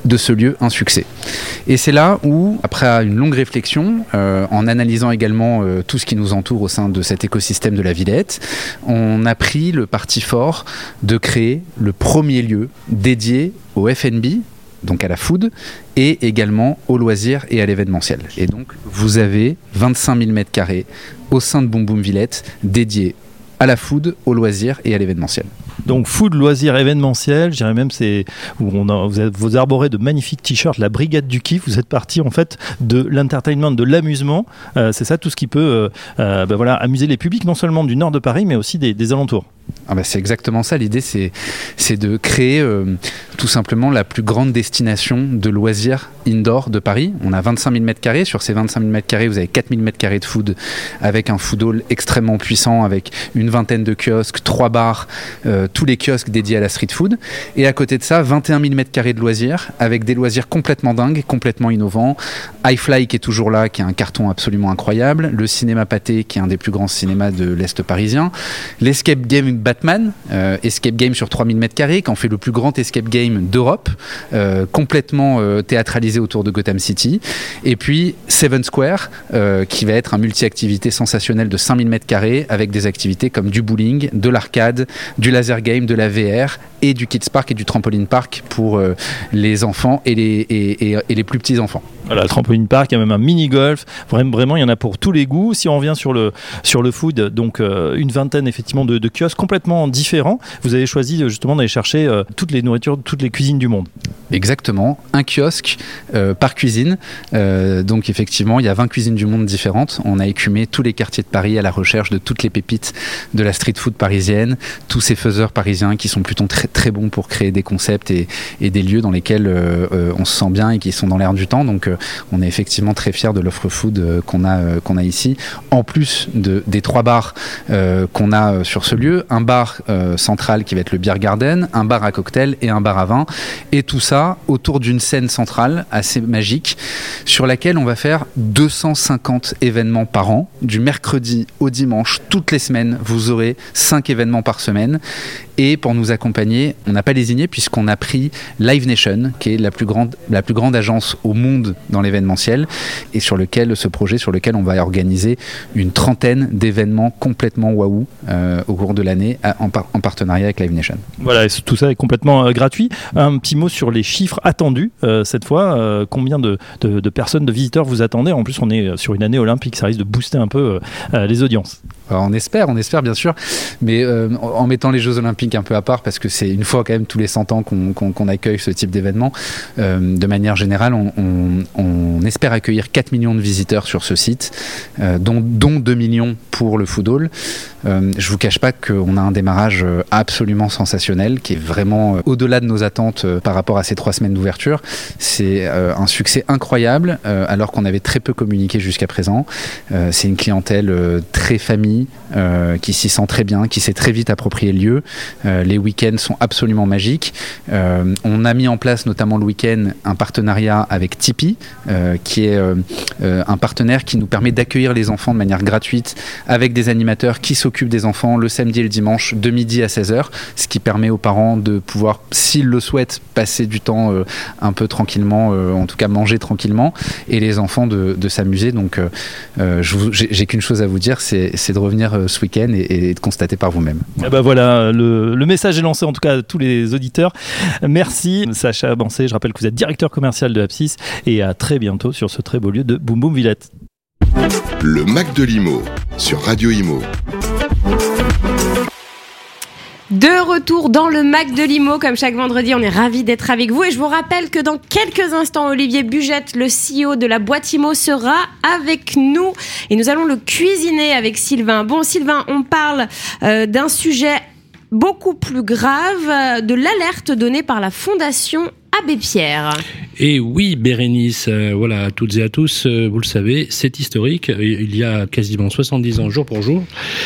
[SPEAKER 8] de ce lieu un succès. Et c'est là où, après une longue réflexion, euh, en analysant également euh, tout ce qui nous entoure au sein de cet écosystème de la Villette, on a pris le parti fort de créer le premier lieu dédié au F and B, donc à la food, et également aux loisirs et à l'événementiel. Et donc, vous avez vingt-cinq mille mètres carrés au sein de Boom Boom Villette dédiés à la food, aux loisirs et à l'événementiel.
[SPEAKER 7] Donc food, loisirs, événementiel, je dirais même c'est où on a, vous, êtes, vous arborez de magnifiques t-shirts, la brigade du kiff, vous êtes parti en fait de l'entertainment, de l'amusement, euh, c'est ça tout ce qui peut euh, euh, ben voilà, amuser les publics non seulement du nord de Paris mais aussi des, des alentours.
[SPEAKER 8] Ah bah c'est exactement ça, l'idée c'est, c'est de créer euh, tout simplement la plus grande destination de loisirs indoor de Paris. On a vingt-cinq mille mètres carrés, sur ces vingt-cinq mille mètres carrés vous avez quatre mille mètres carrés de food avec un food hall extrêmement puissant avec une vingtaine de kiosques, trois bars, euh, tous les kiosques dédiés à la street food, et à côté de ça vingt et un mille mètres carrés de loisirs avec des loisirs complètement dingues, complètement innovants. iFly qui est toujours là, qui a un carton absolument incroyable, le cinéma Pathé qui est un des plus grands cinémas de l'Est parisien, l'escape game Batman, euh, escape game sur trois mille mètres carrés, qui en fait le plus grand escape game d'Europe, euh, complètement euh, théâtralisé autour de Gotham City, et puis Seven Square, euh, qui va être un multi-activité sensationnel de cinq mille mètres carrés, avec des activités comme du bowling, de l'arcade, du laser game, de la V R, et du Kids Park et du Trampoline Park pour euh, les enfants et les, et, et, et les plus petits enfants.
[SPEAKER 7] Voilà, le Trampoline Park, il y a même un mini-golf, vraiment, vraiment il y en a pour tous les goûts. Si on revient sur le, sur le food, donc euh, une vingtaine effectivement de, de kiosques complètement différents, vous avez choisi justement d'aller chercher euh, toutes les nourritures, toutes les cuisines du monde.
[SPEAKER 8] Exactement, un kiosque euh, par cuisine, euh, donc effectivement il y a vingt cuisines du monde différentes. On a écumé tous les quartiers de Paris à la recherche de toutes les pépites de la street food parisienne, tous ces faiseurs parisiens qui sont plutôt très, très bons pour créer des concepts et, et des lieux dans lesquels euh, euh, on se sent bien et qui sont dans l'air du temps, donc euh, on est effectivement très fiers de l'offre food euh, qu'on a, euh, qu'on a ici, en plus de, des trois bars euh, qu'on a euh, sur ce lieu, un bar euh, central qui va être le Beer Garden, un bar à cocktail et un bar à vin, et tout ça autour d'une scène centrale assez magique sur laquelle on va faire deux cent cinquante événements par an, du mercredi au dimanche, toutes les semaines, vous aurez cinq événements par semaine. Et pour nous accompagner, on n'a pas lésiné puisqu'on a pris Live Nation, qui est la plus grande, la plus grande agence au monde dans l'événementiel, et sur lequel, ce projet sur lequel on va organiser une trentaine d'événements complètement waouh euh, au cours de l'année en, par, en partenariat avec Live Nation.
[SPEAKER 7] Voilà, et tout ça est complètement euh, gratuit. Un petit mot sur les chiffres attendus euh, cette fois. Euh, combien de, de, de personnes, de visiteurs vous attendez? En plus, on est sur une année olympique, ça risque de booster un peu euh, les audiences.
[SPEAKER 8] Alors on espère, on espère bien sûr, mais euh, en mettant les Jeux Olympiques un peu à part, parce que c'est une fois quand même tous les cent ans qu'on, qu'on, qu'on accueille ce type d'événement, euh, de manière générale, on, on, on espère accueillir quatre millions de visiteurs sur ce site, euh, dont, dont deux millions pour le food hall. Euh, je vous cache pas qu'on a un démarrage absolument sensationnel, qui est vraiment au-delà de nos attentes euh, par rapport à ces trois semaines d'ouverture. C'est euh, un succès incroyable, euh, alors qu'on avait très peu communiqué jusqu'à présent. Euh, c'est une clientèle euh, très famille, Euh, qui s'y sent très bien, qui s'est très vite approprié le lieu. Euh, les week-ends sont absolument magiques. Euh, on a mis en place notamment le week-end un partenariat avec Tipeee, euh, qui est euh, euh, un partenaire qui nous permet d'accueillir les enfants de manière gratuite avec des animateurs qui s'occupent des enfants le samedi et le dimanche de midi à seize heures, ce qui permet aux parents de pouvoir, s'ils le souhaitent, passer du temps euh, un peu tranquillement, euh, en tout cas manger tranquillement, et les enfants de, de s'amuser. Donc euh, euh, je vous, j'ai, j'ai qu'une chose à vous dire, c'est, c'est de revenir ce week-end et, et de constater par vous-même.
[SPEAKER 7] Ah bah voilà, le, le message est lancé en tout cas à tous les auditeurs. Merci Sacha Bancé, je rappelle que vous êtes directeur commercial de Apsis, et à très bientôt sur ce très beau lieu de Boom Boom Villette.
[SPEAKER 1] Le Mac de l'Imo sur Radio Imo.
[SPEAKER 2] De retour dans le Mac de l'Imo, comme chaque vendredi, on est ravis d'être avec vous, et je vous rappelle que dans quelques instants, Olivier Bugette, le C E O de la boîte Imo, sera avec nous et nous allons le cuisiner avec Sylvain. Bon Sylvain, on parle euh, d'un sujet beaucoup plus grave, euh, de l'alerte donnée par la Fondation Abbé Pierre.
[SPEAKER 3] Et oui, Bérénice, euh, voilà, à toutes et à tous, euh, vous le savez, c'est historique. Il y a quasiment soixante-dix ans, jour pour jour,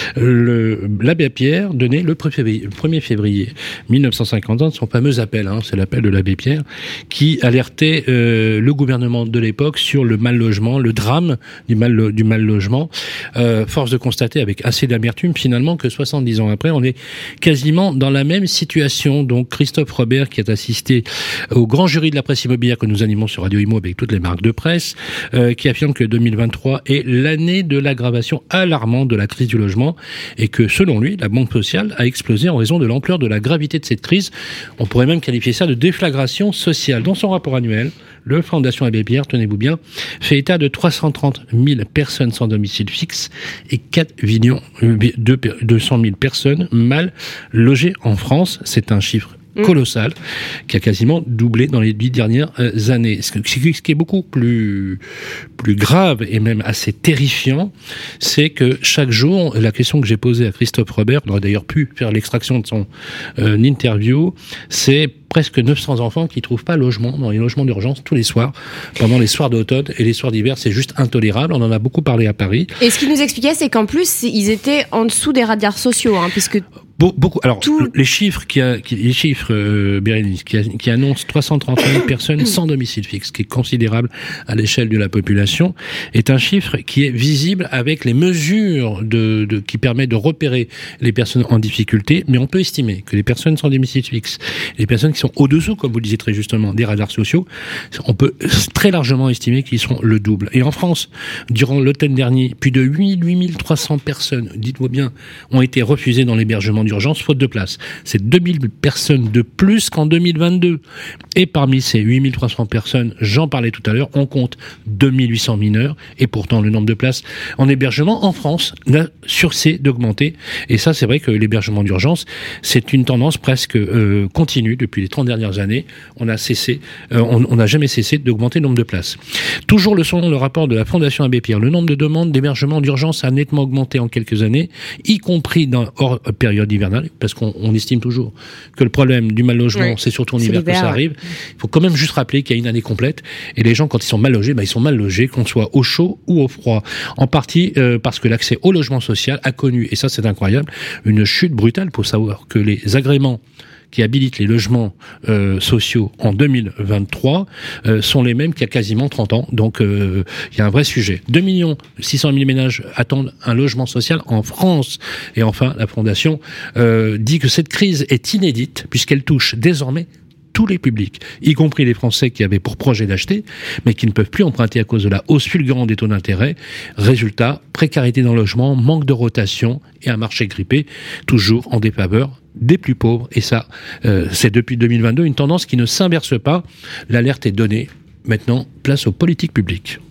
[SPEAKER 3] le, l'abbé Pierre donnait le premier février mille neuf cent cinquante ans son fameux appel, hein, c'est l'appel de l'abbé Pierre, qui alertait euh, le gouvernement de l'époque sur le mal logement, le drame du mal, du mal logement. Euh, force de constater avec assez d'amertume finalement que soixante-dix ans après, on est quasiment dans la même situation. Donc Christophe Robert, qui a assisté au grand jury de la presse immobilière que nous animons sur Radio Imo avec toutes les marques de presse, euh, qui affirme que deux mille vingt-trois est l'année de l'aggravation alarmante de la crise du logement et que, selon lui, la banque sociale a explosé en raison de l'ampleur de la gravité de cette crise. On pourrait même qualifier ça de déflagration sociale. Dans son rapport annuel, le Fondation Abbé Pierre, tenez-vous bien, fait état de trois cent trente mille personnes sans domicile fixe et quatre millions deux cent mille personnes mal logées en France. C'est un chiffre colossal, qui a quasiment doublé dans les dix dernières années. Ce qui est beaucoup plus, plus grave et même assez terrifiant, c'est que chaque jour, la question que j'ai posée à Christophe Robert, on aurait d'ailleurs pu faire l'extraction de son euh, interview, c'est presque neuf cents enfants qui trouvent pas logement dans les logements d'urgence tous les soirs, pendant les soirs d'automne et les soirs d'hiver. C'est juste intolérable. On en a beaucoup parlé à Paris.
[SPEAKER 2] Et ce qu'il nous expliquait, c'est qu'en plus, ils étaient en dessous des radars sociaux, hein, puisque
[SPEAKER 3] Be- beaucoup. Alors,
[SPEAKER 2] Tout...
[SPEAKER 3] les chiffres qui, a, qui les chiffres, euh, Bérénice, qui, a, qui annoncent trois cent trente mille personnes sans domicile fixe, qui est considérable à l'échelle de la population, est un chiffre qui est visible avec les mesures de, de qui permettent de repérer les personnes en difficulté. Mais on peut estimer que les personnes sans domicile fixe, les personnes qui sont au-dessous, comme vous le disiez très justement, des radars sociaux, on peut très largement estimer qu'ils seront le double. Et en France, durant l'automne dernier, plus de huit mille trois cents personnes, dites-moi bien, ont été refusées dans l'hébergement d'urgence faute de place. C'est deux mille personnes de plus qu'en deux mille vingt-deux. Et parmi ces huit mille trois cents personnes, j'en parlais tout à l'heure, on compte deux mille huit cents mineurs, et pourtant le nombre de places en hébergement en France n'a cessé d'augmenter. Et ça, c'est vrai que l'hébergement d'urgence, c'est une tendance presque euh, continue depuis les trente dernières années. On a cessé, euh, on n'a jamais cessé d'augmenter le nombre de places. Toujours le selon le rapport de la Fondation Abbé Pierre, le nombre de demandes d'hébergement d'urgence a nettement augmenté en quelques années, y compris dans hors période hivernale, parce qu'on on estime toujours que le problème du mal logement, oui, c'est surtout en hiver que ça arrive. Il faut quand même juste rappeler qu'il y a une année complète, et les gens, quand ils sont mal logés, bah, ils sont mal logés, qu'on soit au chaud ou au froid. En partie euh, parce que l'accès au logement social a connu, et ça c'est incroyable, une chute brutale. Pour savoir que les agréments qui habilitent les logements euh, sociaux en deux mille vingt-trois euh, sont les mêmes qu'il y a quasiment trente ans. Donc euh, il y a un vrai sujet. deux millions six cent mille ménages attendent un logement social en France. Et enfin, la Fondation euh, dit que cette crise est inédite puisqu'elle touche désormais tous les publics, y compris les Français qui avaient pour projet d'acheter, mais qui ne peuvent plus emprunter à cause de la hausse fulgurante des taux d'intérêt. Résultat, précarité dans le logement, manque de rotation et un marché grippé, toujours en défaveur des plus pauvres. Et ça, euh, c'est depuis deux mille vingt-deux une tendance qui ne s'inverse pas. L'alerte est donnée. Maintenant, place aux politiques publiques.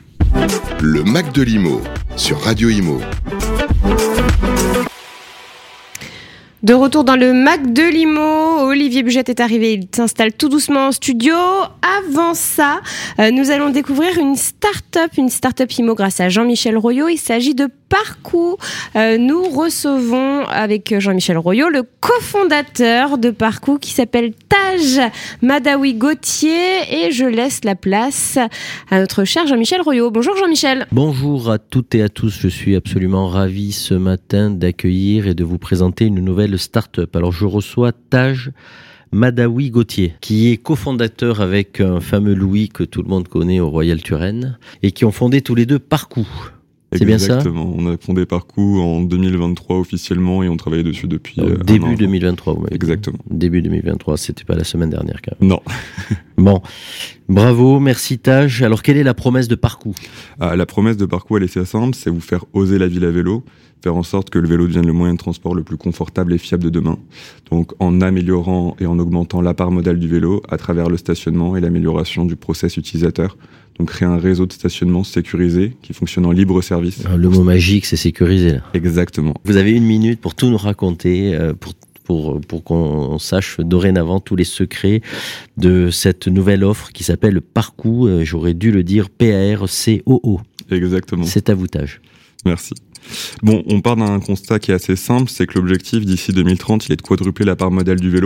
[SPEAKER 1] Le Mac de l'Imo sur Radio Imo.
[SPEAKER 2] De retour dans le Mac de l'Imo, Olivier Bugette est arrivé, il s'installe tout doucement en studio. Avant ça, euh, nous allons découvrir une start-up, une start-up Imo grâce à Jean-Michel Royot. Il s'agit de Parcou. Euh, nous recevons avec Jean-Michel Royot le cofondateur de Parcou qui s'appelle Taj Madawi Gauthier, et je laisse la place à notre cher Jean-Michel Royot. Bonjour Jean-Michel.
[SPEAKER 9] Bonjour à toutes et à tous, je suis absolument ravi ce matin d'accueillir et de vous présenter une nouvelle start-up. Alors je reçois Taj Madawi Gauthier, qui est cofondateur avec un fameux Louis que tout le monde connaît au Royal Turenne, et qui ont fondé tous les deux Parcou. C'est bien ça ?
[SPEAKER 10] Exactement. On a fondé Parcou en deux mille vingt-trois officiellement et on travaille dessus depuis
[SPEAKER 9] euh,
[SPEAKER 10] un
[SPEAKER 9] début
[SPEAKER 10] an.
[SPEAKER 9] deux mille vingt-trois. Vous m'avez
[SPEAKER 10] Exactement.
[SPEAKER 9] Dit. Début deux mille vingt-trois, c'était pas la semaine dernière quand même.
[SPEAKER 10] Non.
[SPEAKER 9] Bon, bravo, merci Taj. Alors quelle est la promesse de Parcou ?
[SPEAKER 10] Ah, la promesse de Parcou, elle est assez simple, c'est vous faire oser la ville à vélo, faire en sorte que le vélo devienne le moyen de transport le plus confortable et fiable de demain. Donc en améliorant et en augmentant la part modale du vélo à travers le stationnement et l'amélioration du process utilisateur. Donc créer un réseau de stationnement sécurisé qui fonctionne en libre service.
[SPEAKER 9] Le mot magique, c'est sécurisé là.
[SPEAKER 10] Exactement.
[SPEAKER 9] Vous avez une minute pour tout nous raconter, euh, pour pour pour qu'on sache dorénavant tous les secrets de cette nouvelle offre qui s'appelle Parcou. Euh, j'aurais dû le dire P A R C O O.
[SPEAKER 10] Exactement.
[SPEAKER 9] C'est à vous Taj.
[SPEAKER 10] Merci. Bon, on part d'un constat qui est assez simple, c'est que l'objectif d'ici deux mille trente, il est de quadrupler la part modale du vélo.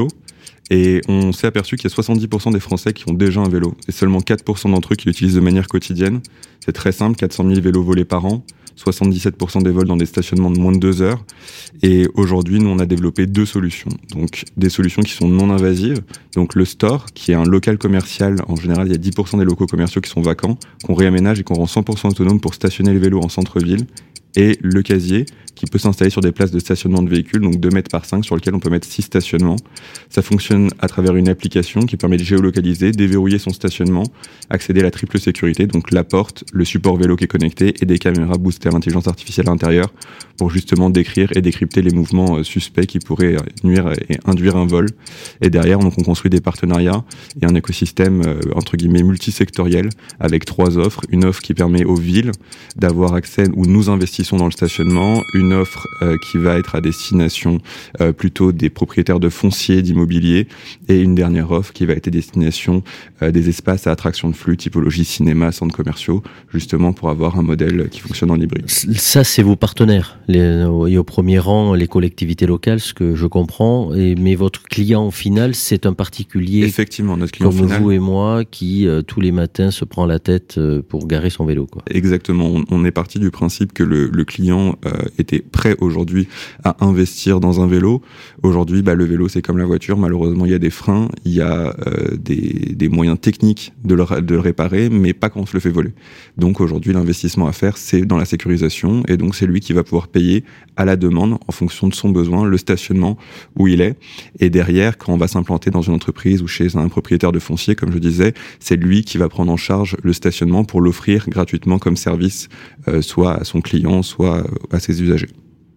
[SPEAKER 10] Et on s'est aperçu qu'il y a soixante-dix pour cent des Français qui ont déjà un vélo, et seulement quatre pour cent d'entre eux qui l'utilisent de manière quotidienne. C'est très simple, quatre cent mille vélos volés par an, soixante-dix-sept pour cent des vols dans des stationnements de moins de deux heures. Et aujourd'hui, nous, on a développé deux solutions. Donc, des solutions qui sont non invasives. Donc, le store, qui est un local commercial. En général, il y a dix pour cent des locaux commerciaux qui sont vacants, qu'on réaménage et qu'on rend cent pour cent autonome pour stationner les vélos en centre-ville. Et le casier, qui peut s'installer sur des places de stationnement de véhicules, donc deux mètres par cinq, sur lequel on peut mettre six stationnements. Ça fonctionne à travers une application qui permet de géolocaliser, déverrouiller son stationnement, accéder à la triple sécurité, donc la porte, le support vélo qui est connecté et des caméras boostées à l'intelligence artificielle à l'intérieur pour justement décrire et décrypter les mouvements suspects qui pourraient nuire et induire un vol. Et derrière, donc, on construit des partenariats et un écosystème, euh, entre guillemets, multisectoriel avec trois offres. Une offre qui permet aux villes d'avoir accès, où nous investissons dans le stationnement, une offre euh, qui va être à destination euh, plutôt des propriétaires de fonciers, d'immobilier, et une dernière offre qui va être à destination euh, des espaces à attraction de flux, typologie cinéma, centres commerciaux, justement pour avoir un modèle qui fonctionne en hybride.
[SPEAKER 9] Ça, c'est vos partenaires, les, et au premier rang, les collectivités locales, ce que je comprends, et, mais votre client final, c'est un particulier.
[SPEAKER 10] Effectivement, notre client
[SPEAKER 9] comme
[SPEAKER 10] final.
[SPEAKER 9] vous et moi, qui euh, tous les matins se prend la tête euh, pour garer son vélo, quoi.
[SPEAKER 10] Exactement, on, on est parti du principe que le, le client euh, était prêt aujourd'hui à investir dans un vélo. Aujourd'hui, bah, le vélo, c'est comme la voiture. Malheureusement, il y a des freins, il y a euh, des, des moyens techniques de le, de le réparer, mais pas quand on se le fait voler. Donc aujourd'hui, l'investissement à faire, c'est dans la sécurisation, et donc c'est lui qui va pouvoir payer à la demande, en fonction de son besoin, le stationnement où il est. Et derrière, quand on va s'implanter dans une entreprise ou chez un propriétaire de foncier, comme je disais, c'est lui qui va prendre en charge le stationnement pour l'offrir gratuitement comme service, euh, soit à son client, soit à ses usagers.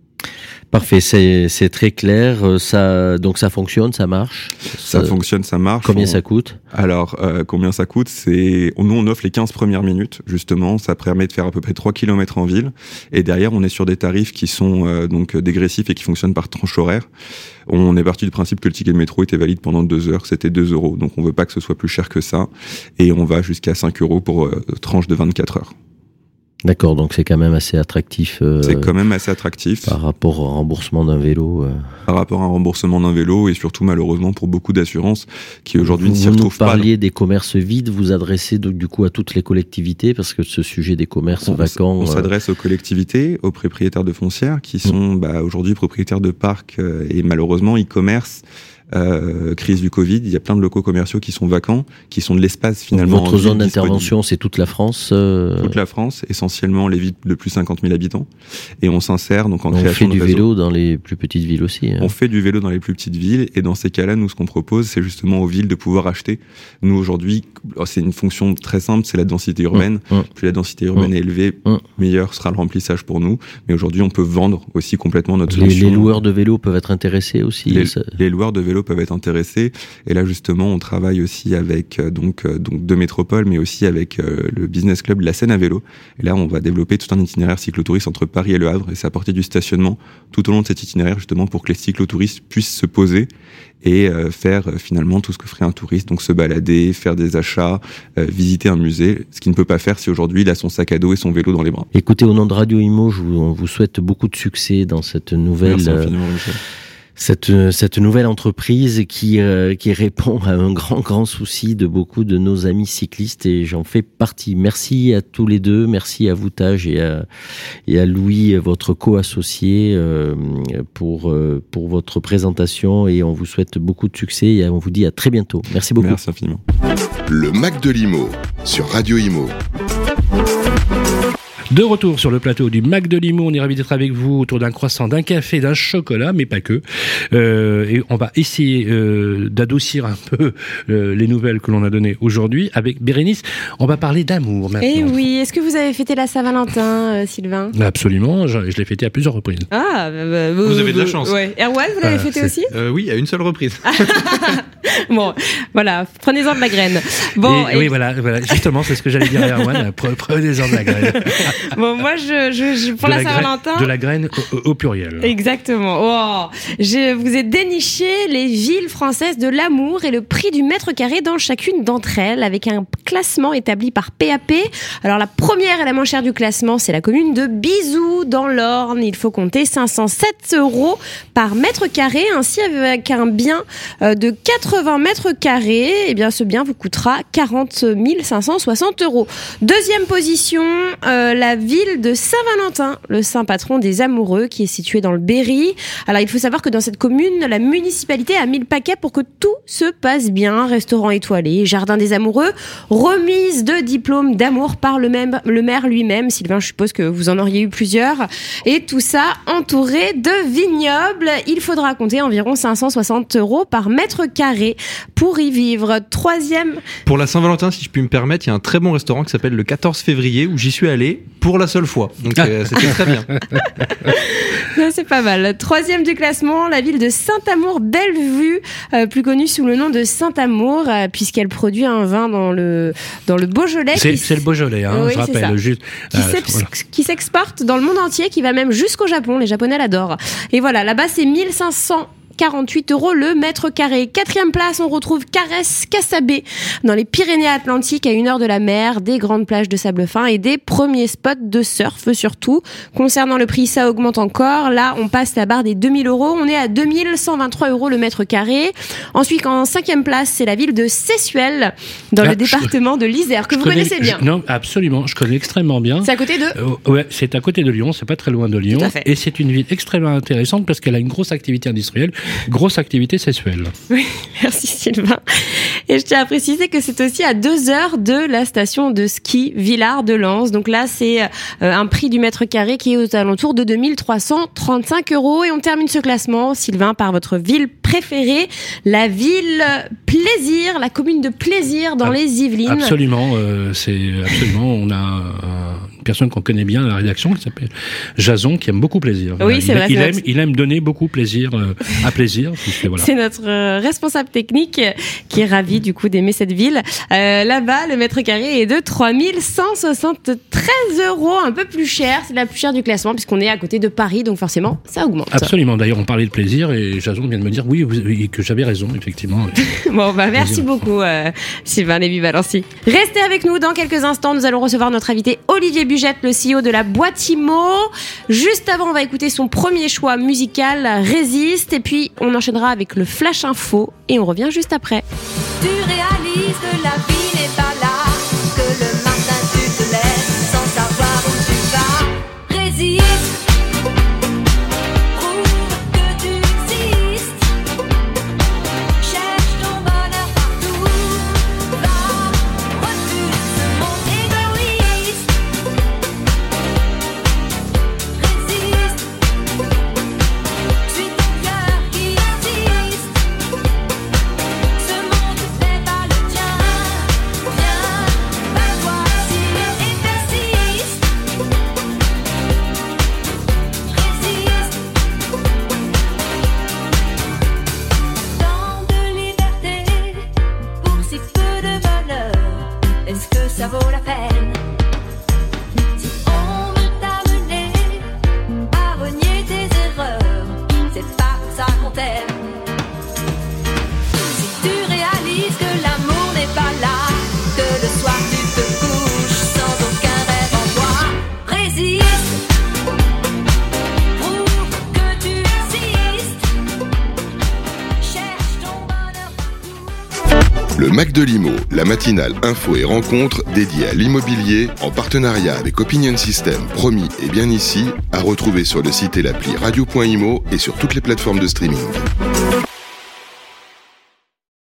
[SPEAKER 9] Parfait, c'est, c'est très clair. Ça, donc ça fonctionne, ça marche.
[SPEAKER 10] Ça, ça fonctionne, ça marche.
[SPEAKER 9] Combien
[SPEAKER 10] on...
[SPEAKER 9] ça coûte ?
[SPEAKER 10] Alors, euh, combien ça coûte ? C'est nous, on offre les quinze premières minutes, justement. Ça permet de faire à peu près trois kilomètres en ville. Et derrière, on est sur des tarifs qui sont euh, donc dégressifs et qui fonctionnent par tranche horaire. On est parti du principe que le ticket de métro était valide pendant deux heures, que c'était deux euros. Donc, on veut pas que ce soit plus cher que ça. Et on va jusqu'à cinq euros pour euh, tranche de vingt-quatre heures.
[SPEAKER 9] D'accord, donc c'est quand même assez attractif. Euh,
[SPEAKER 10] c'est quand même assez attractif.
[SPEAKER 9] Par rapport au remboursement d'un vélo. Euh...
[SPEAKER 10] Par rapport à un remboursement d'un vélo, et surtout malheureusement pour beaucoup d'assurances qui aujourd'hui
[SPEAKER 9] vous,
[SPEAKER 10] ne s'y retrouvent pas.
[SPEAKER 9] Vous parliez des commerces vides, vous adressez donc, du coup à toutes les collectivités, parce que ce sujet des commerces
[SPEAKER 10] on,
[SPEAKER 9] vacants...
[SPEAKER 10] On euh... s'adresse aux collectivités, aux propriétaires de foncières, qui sont mmh. bah, aujourd'hui propriétaires de parcs, euh, et malheureusement e-commerce. Euh, crise du Covid, il y a plein de locaux commerciaux qui sont vacants, qui sont de l'espace finalement.
[SPEAKER 9] Donc votre zone d'intervention, c'est toute la France euh...
[SPEAKER 10] Toute la France, essentiellement les villes de plus de cinquante mille habitants. Et on s'insère donc en
[SPEAKER 9] on
[SPEAKER 10] création de
[SPEAKER 9] On fait du
[SPEAKER 10] réseau.
[SPEAKER 9] vélo dans les plus petites villes aussi. Hein.
[SPEAKER 10] On fait du vélo dans les plus petites villes, et dans ces cas-là, nous, ce qu'on propose, c'est justement aux villes de pouvoir acheter. Nous, aujourd'hui, c'est une fonction très simple, c'est la densité urbaine. Mmh. Plus la densité urbaine mmh. est élevée, mmh. meilleur sera le remplissage pour nous. Mais aujourd'hui, on peut vendre aussi complètement notre
[SPEAKER 9] les,
[SPEAKER 10] solution.
[SPEAKER 9] Les loueurs de vélo peuvent être intéressés aussi.
[SPEAKER 10] Les,
[SPEAKER 9] ça...
[SPEAKER 10] les loueurs de vélo peuvent être intéressés. Et là, justement, on travaille aussi avec euh, donc euh, donc deux métropoles, mais aussi avec euh, le business club de la Seine à vélo. Et là, on va développer tout un itinéraire cyclotouriste entre Paris et Le Havre, et c'est apporter du stationnement tout au long de cet itinéraire, justement pour que les cyclotouristes puissent se poser et euh, faire euh, finalement tout ce que ferait un touriste, donc se balader, faire des achats, euh, visiter un musée, ce qu'il ne peut pas faire si aujourd'hui il a son sac à dos et son vélo dans les bras.
[SPEAKER 9] Écoutez, au nom de Radio Imo, je vous, on vous souhaite beaucoup de succès dans cette nouvelle...
[SPEAKER 10] Merci infiniment, Michel.
[SPEAKER 9] Cette, cette nouvelle entreprise qui, euh, qui répond à un grand, grand souci de beaucoup de nos amis cyclistes, et j'en fais partie. Merci à tous les deux, merci à vous Taj et à, et à Louis, votre co-associé, euh, pour, euh, pour votre présentation, et on vous souhaite beaucoup de succès et on vous dit à très bientôt. Merci beaucoup.
[SPEAKER 10] Merci infiniment.
[SPEAKER 1] Le Mac de l'Imo sur Radio Imo.
[SPEAKER 3] De retour sur le plateau du Mac de Limo, on est ravis d'être avec vous autour d'un croissant, d'un café, d'un chocolat, mais pas que. Euh, et on va essayer euh, d'adoucir un peu euh, les nouvelles que l'on a données aujourd'hui avec Bérénice. On va parler d'amour maintenant.
[SPEAKER 2] Eh oui, est-ce que vous avez fêté la Saint-Valentin, euh, Sylvain ?
[SPEAKER 3] Absolument, je, je l'ai fêté à plusieurs reprises.
[SPEAKER 2] Ah, bah, bah, vous,
[SPEAKER 6] vous avez de la chance.
[SPEAKER 2] Ouais. Erwan, vous l'avez euh, fêté aussi ?
[SPEAKER 6] euh, Oui, à une seule reprise.
[SPEAKER 2] Bon, voilà, prenez-en de la graine. Bon,
[SPEAKER 3] et, et... Oui, voilà, voilà, justement, c'est ce que j'allais dire à Erwan, prenez-en de la graine.
[SPEAKER 2] Bon, moi, je, je, je pour
[SPEAKER 3] de
[SPEAKER 2] la,
[SPEAKER 3] la
[SPEAKER 2] Saint-Valentin...
[SPEAKER 3] De la graine au, au pluriel.
[SPEAKER 2] Exactement. Oh, je vous ai déniché les villes françaises de l'amour et le prix du mètre carré dans chacune d'entre elles, avec un classement établi par P A P. Alors, la première et la moins chère du classement, c'est la commune de Bizou, dans l'Orne. Il faut compter cinq cent sept euros par mètre carré. Ainsi, avec un bien de quatre-vingts mètres carrés, eh bien, ce bien vous coûtera quarante mille cinq cent soixante euros. Deuxième position, euh, la ville de Saint-Valentin, le saint patron des amoureux, qui est situé dans le Berry. Alors, il faut savoir que dans cette commune, la municipalité a mis le paquet pour que tout se passe bien. Restaurant étoilé, jardin des amoureux, remise de diplôme d'amour par le, même, le maire lui-même. Sylvain, je suppose que vous en auriez eu plusieurs. Et tout ça entouré de vignobles. Il faudra compter environ cinq cent soixante euros par mètre carré pour y vivre. Troisième...
[SPEAKER 6] Pour la Saint-Valentin, si je puis me permettre, il y a un très bon restaurant qui s'appelle le quatorze février où j'y suis allé pour la seule fois. Donc euh, c'était très bien.
[SPEAKER 2] C'est pas mal. Troisième du classement, la ville de Saint-Amour-Bellevue, euh, plus connue sous le nom de Saint-Amour, euh, puisqu'elle produit un vin dans le, dans le Beaujolais.
[SPEAKER 3] C'est,
[SPEAKER 2] qui...
[SPEAKER 3] c'est le Beaujolais, hein,
[SPEAKER 2] oui,
[SPEAKER 3] je rappelle. Juste,
[SPEAKER 2] qui,
[SPEAKER 3] euh,
[SPEAKER 2] voilà. qui s'exporte dans le monde entier, qui va même jusqu'au Japon. Les Japonais l'adorent. Et voilà, là-bas, c'est mille cinq cents quarante-huit euros le mètre carré. Quatrième place, on retrouve Caresse Cassabé dans les Pyrénées-Atlantiques, à une heure de la mer, des grandes plages de sable fin et des premiers spots de surf surtout. Concernant le prix, ça augmente encore. Là, on passe la barre des deux mille euros. On est à deux mille cent vingt-trois euros le mètre carré. Ensuite, en cinquième place, c'est la ville de Sessuel, dans ah, le département je, de l'Isère, que vous
[SPEAKER 3] connais,
[SPEAKER 2] connaissez bien.
[SPEAKER 3] Je, non, absolument. Je connais extrêmement bien.
[SPEAKER 2] C'est à côté de
[SPEAKER 3] euh, Ouais, c'est à côté de Lyon. C'est pas très loin de Lyon. Et c'est une ville extrêmement intéressante parce qu'elle a une grosse activité industrielle. Grosse activité sexuelle.
[SPEAKER 2] Oui, merci Sylvain. Et je tiens à préciser que c'est aussi à deux heures de la station de ski Villard de Lans. Donc là, c'est euh, un prix du mètre carré qui est aux alentours de deux mille trois cent trente-cinq euros. Et on termine ce classement, Sylvain, par votre ville préférée, la ville Plaisir, la commune de Plaisir dans ah, les Yvelines.
[SPEAKER 3] Absolument, euh, c'est absolument. On a euh, une personne qu'on connaît bien à la rédaction qui s'appelle Jason, qui aime beaucoup Plaisir.
[SPEAKER 2] Oui,
[SPEAKER 3] il,
[SPEAKER 2] c'est vrai.
[SPEAKER 3] Il,
[SPEAKER 2] c'est
[SPEAKER 3] aime,
[SPEAKER 2] vrai.
[SPEAKER 3] il aime donner beaucoup plaisir euh, à Plaisir. Voilà.
[SPEAKER 2] C'est notre euh, responsable technique qui est ravi du coup d'aimer cette ville. Euh, là-bas, le mètre carré est de trois mille cent soixante-treize euros, un peu plus cher. C'est la plus chère du classement puisqu'on est à côté de Paris, donc forcément, ça augmente.
[SPEAKER 3] Absolument. D'ailleurs, on parlait de Plaisir et Jason vient de me dire oui, oui que j'avais raison, effectivement.
[SPEAKER 2] Bon, bah merci beaucoup, euh, Sylvain Lévy-Valency. Restez avec nous dans quelques instants. Nous allons recevoir notre invité Olivier Bugette, le C E O de la boîte Imo. Juste avant, on va écouter son premier choix musical, Résiste, et puis on enchaînera avec le Flash Info et on revient juste après.
[SPEAKER 11] Tu réalises que la vie n'est pas là, que le matin tu te lèves sans savoir où tu vas. Résiste, prouve que tu existes, cherche ton bonheur partout, va, refuse ce monde égoïste. Résiste, suis ton cœur qui insiste. Ce monde n'est pas le tien. Viens, bats-toi et persiste. Résiste. Tant de liberté pour si peu de bonheur. Est-ce que ça vaut la peine? Si on veut t'amener à renier tes erreurs, c'est pas pour ça qu'on t'aime. Si tu réalises que l'amour n'est pas là, que le soir tu te couches sans aucun rêve en toi, résiste, prouve que tu existes, cherche ton bonheur partout.
[SPEAKER 1] Le Mac de l'Imo, la matinale info et rencontre dédiée à l'immobilier en partenariat avec Opinion System, promis et bien ici, à retrouver sur le site et l'appli radio point imo et sur toutes les plateformes de streaming.